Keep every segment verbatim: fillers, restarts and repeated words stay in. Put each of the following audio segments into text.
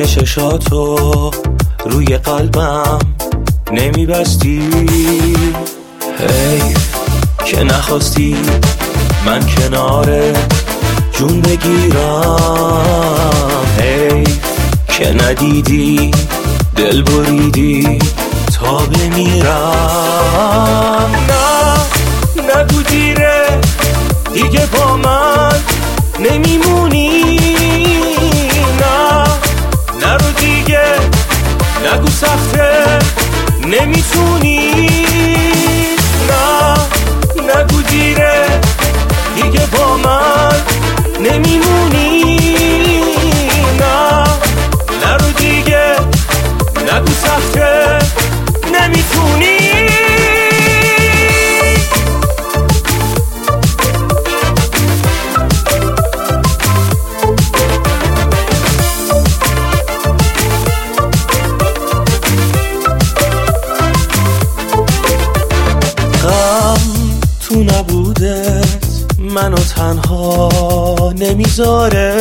چشاشاتو روی قلبم نمیبستی. حیف که نخواستی من کناره جون بگیرم، حیف که ندیدی دل بریدی تا بمیرم. نه نگو دیره دیگه با من نمیمونی، نه نرو دیگه نگو سخته نمیتونی، نه نگو دیره دیگه با من نمیمونی، نه نرو دیگه نگو سخته نمیتونی. تو نبودت منو تنها نمیذاره،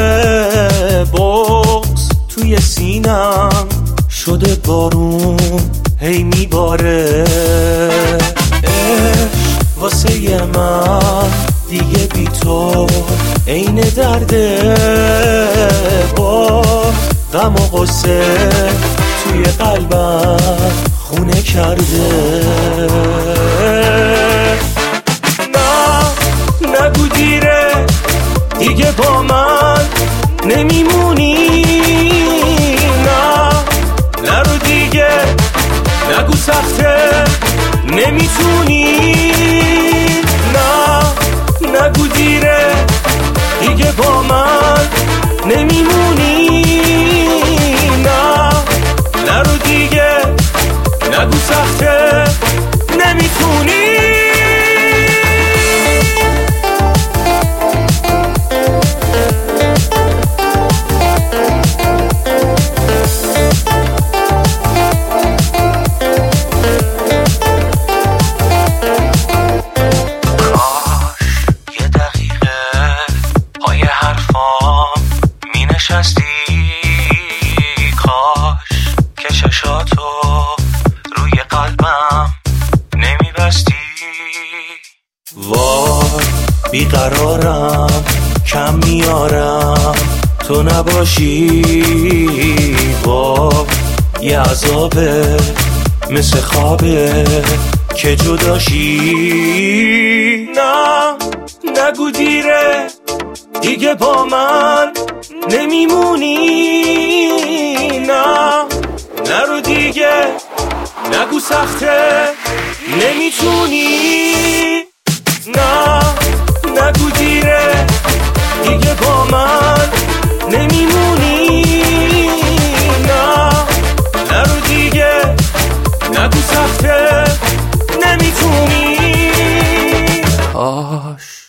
بغض توی سینم شده بارون هی میباره. عشق واسه من دیگه بی تو عین درده، با غم و غصه توی قلبم خونه کرده. نگو دیره دیگه با من نمیمونی، نه نرو دیگه نگو سخته نمیتونی، نه نگو دیره دیگه با من نمیمونی، نه نرو دیگه نگو سخته نمیتونی. کاش که چشاتو روی قلبم نمیبستی. وای بیقرارم کم میارم تو نباشی، وای یه عذابه مثل خوابه که جداشی. نه نگو دیره دیگه با من نمیمونی، نه نرو دیگه نگو سخته نمیتونی، نه نگو دیره دیگه با من نمیمونی، نه نرو دیگه نگو سخته نمیتونی. آش